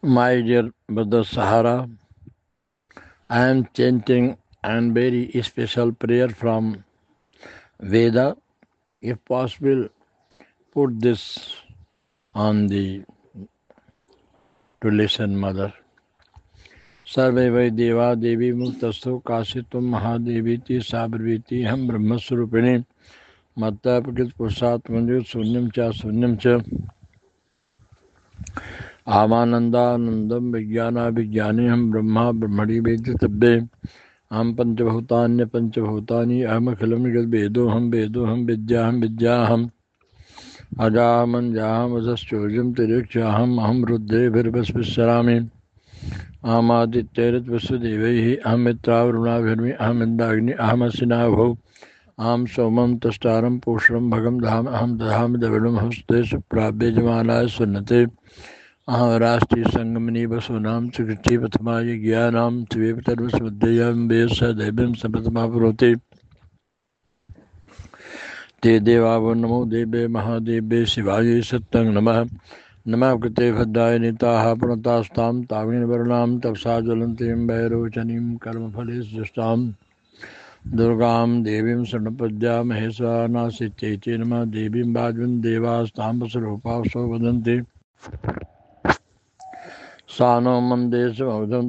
My dear brother Sahara, I am chanting a very special prayer from Veda. If possible, put this on the to listen, mother. सर्वे वै देवा देवी मुक्तस्थो काशितुम महादेवीति साब्रवीति हम ब्रह्मस्वरूपिणी मत्ता प्रकृत पुरुषात्मजो शून्यम च आमानंदानंदम विज्ञानाभिज्ञानी हम ब्रह्मा ब्रह्मणि वेदितव्ये अहम पंचभूतानि अहमखिलम जगद्वेदो हम विद्याहम अजामंजाहम अजश्चोर्यम तिरीक्षाहम अहम रुद्रेभिर्वस्विश्रामि अहमादित्यैरद्वसुदेवैः अहम मित्रावरुणाभिर्मि अहम इंदाग्नि अहमसिनाभौ अहम सोमं तष्टारं पूषणं भगं धाम अहम दधामि दविणं हस्ते सुप्राप्ये जमानाय सुन्नते अहम राष्ट्रीय संगमनी वसूनां सुकृति प्रथमाय ज्ञानां त्वे पितर्वसुद्धेयं वेद स दैवीं संप्रथमा पुरोति ते देवावो नमो देवे महादेवे शिवाय सत्यं नमः नमः कृते भद्राय नीताः प्रणतास्तां तावीन वर्णां तपसा ज्वलन्तीं वैरोचनीं कर्मफलेष्टां दुर्गां देवीं शरणपद्यामहे स्वानासित्यैते नमः देवीं वाजुं देवास्तां वसरूपासो वदन्ति सा नो मन्दे समवधं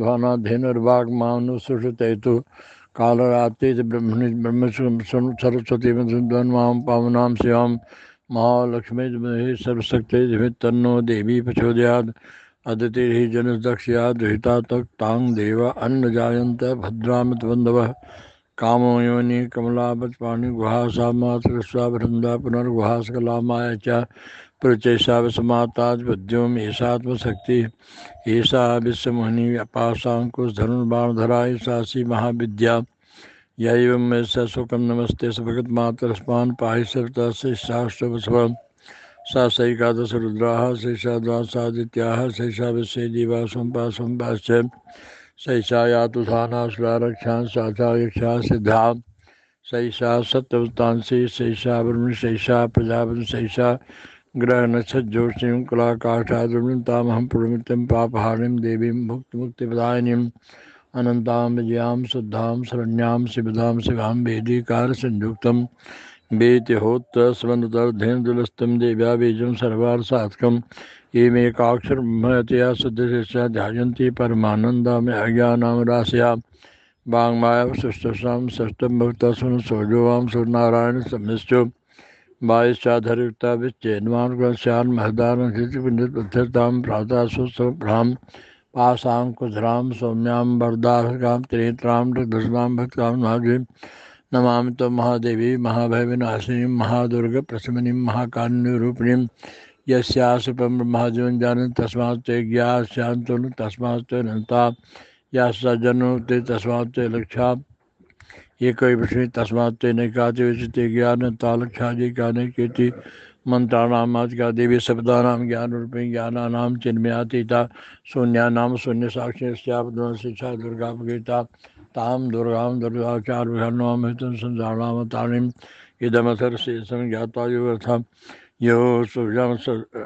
ध्वानाधेनुर्वाग्मानुसुषुतैतु कालरात्रित ब्रह्मणि सरस्वती मधुन्मां पावनां शिवां महालक्ष्मी सर्वशक्ति तन्नो देवी प्रचोदयात् अदिति जनदक्षया दुहिता तां देव अन्न जायन्त भद्रामतबन्धवः कामो योनि कमलापत्पाणि गुहासा मातृस्वा वृन्दा पुनर्गुहा सकलामाय च पुरचैषा विस्माताद्वद्योम ऐसात्मशक्ति ऐसा विश्वमोहिनी अपाशाङ्कुशधनुर्बाणधरा ऐसासी महाविद्या यैवं मे सुखं नमस्ते भगत मातरस्मान् पाहि सविता शिष्टाष्टवस्व सा सैकादश रुद्राः सैषा द्वासादित्याः सैषा विश्वे दिवा सम्पाश्च सैषा यातु धानासुरा रक्षां साचा यक्षा सिद्धा सैषा सत्यवतांसी सैषा ब्रह्म सैषा प्रजापति सैषा ग्रह नक्षत्र ज्योतिषीं कलाकाष्ठाद्रुमिं तामहं पुरमितं पापहारिणीं देवीं मुक्तिप्रदायिनीं अनंतां विजयां शुद्धां शरण्यां शिवदां शिवां वेदिकार संयुक्तं वेतिहोत्र स्मनुतर्धेन्दुलस्तं देव्या बीजं सर्वार्थसाधकम् एमेकाक्षरब्रह्मयतया शुद्धशिष्या ध्यायन्ति परमानन्दामि अज्ञानां राशया वाङ्मायावशिष्टसां षष्ठं भक्तस्मन् सोजोवां सूर्यनारायण संमिश्चो वायुश्चाधरयुक्ता विच्चेन्मान् महदानं हितपिण्डितपद्धतां प्रातः सुस्वभ्रां पाशाङ्कुशरां सौम्यां वरदाहकां त्रिनेत्रां रघुधरां भक्तां नागीं नमामि तो महादेवी महाभयविनाशिनीं महादुर्ग प्रशमनीं महाकारुण्यरूपिणीं यस्यासुपं ब्रह्माजीवं जानन्ति तस्मात् ते ज्ञास्यान्तो तस्मात् ते नन्ता यासजनुते तस्मात् ते लक्षा एक विष्णु तस्मात् ते नैकाति विचिते ज्ञानता लक्षादि ज्ञानकेति मंत्राणामादिका देवी शब्दानां ज्ञानरूपिणी ज्ञानानां चिन्मयातीता शून्यानां शून्य साक्षिस्यापद्म शिक्षा दुर्गापगीता तां दुर्गां दुर्गाचार्यमामृतं संसारावतारिणीं इदमथर शेषं ज्ञात्वा योऽर्थं यो सुव्यं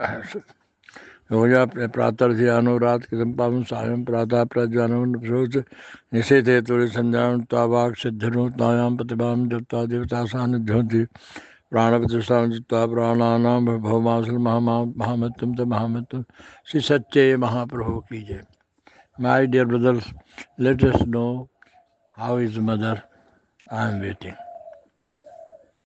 योजा प्रातर्ध्यानो कृतं पावं सायं प्रातः प्रज्वानं प्रसोच निषेधे तुलि संध्यां तावाक् सिद्धिर्मुक्तायां प्रतिभां देवता देवता सान्निध्यन्ति प्राणप्रतिष्ठां जित्वा प्राणानां भवमासल महामृत्युम तो महामृत्युम श्री सच्चे महाप्रभु की जय। My dear brothers, let us know how is mother. I am waiting.